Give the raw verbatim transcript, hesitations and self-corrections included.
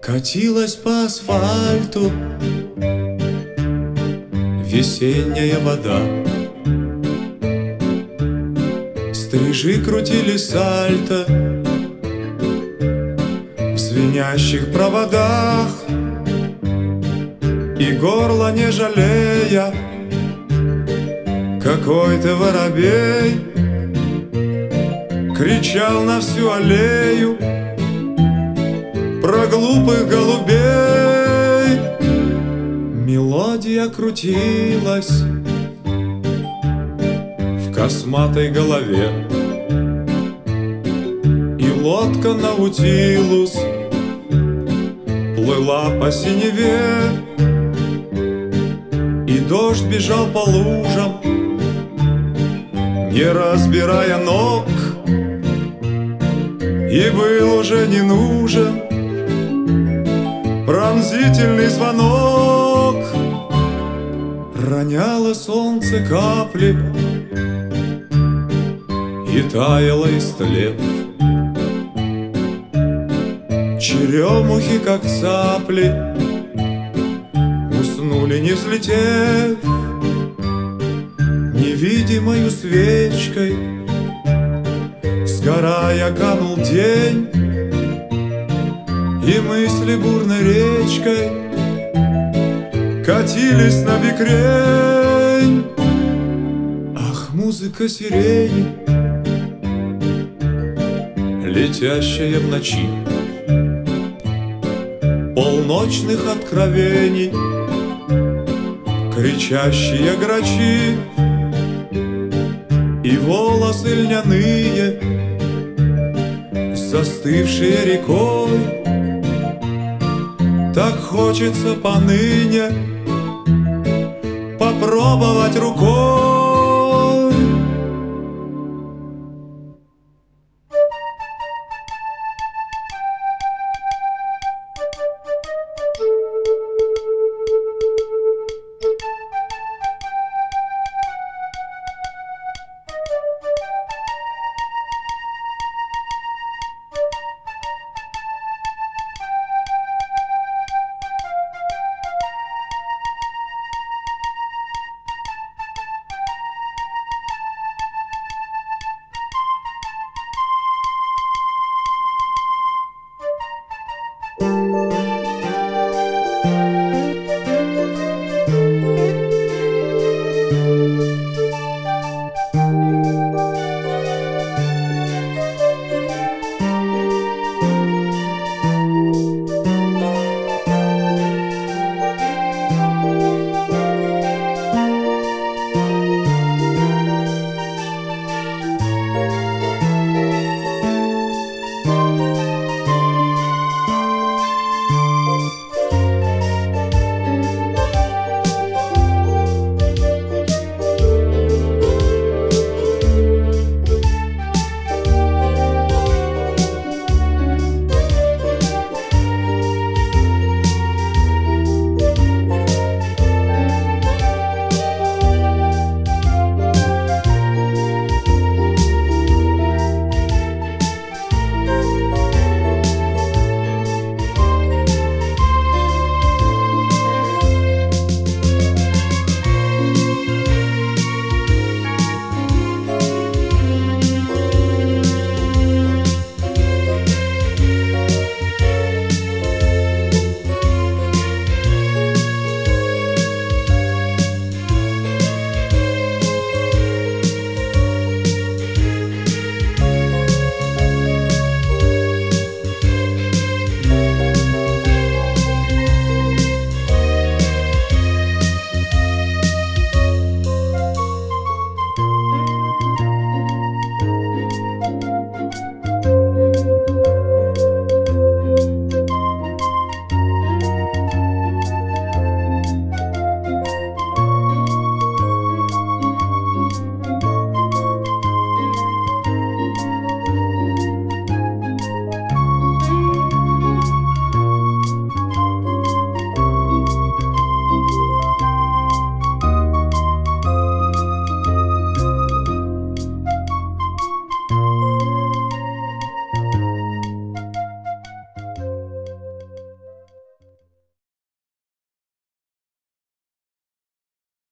Катилась по асфальту весенняя вода. Стрижи крутили сальто в звенящих проводах, и горло не жалея какой-то воробей кричал на всю аллею про глупых голубей. Мелодия крутилась в косматой голове, и лодка Наутилус плыла по синеве, и дождь бежал по лужам, не разбирая ног, и был уже не нужен пронзительный звонок. Роняло солнце капли и таяло истлев. Черемухи, как цапли, уснули, не взлетев. Невидимою свечкой сгорая канул день, и мысли бурной речкой катились на бекрень. Ах, музыка сирени, летящая в ночи, полночных откровений, кричащие грачи, и волосы льняные, застывшие рекой. Так хочется поныне попробовать рукой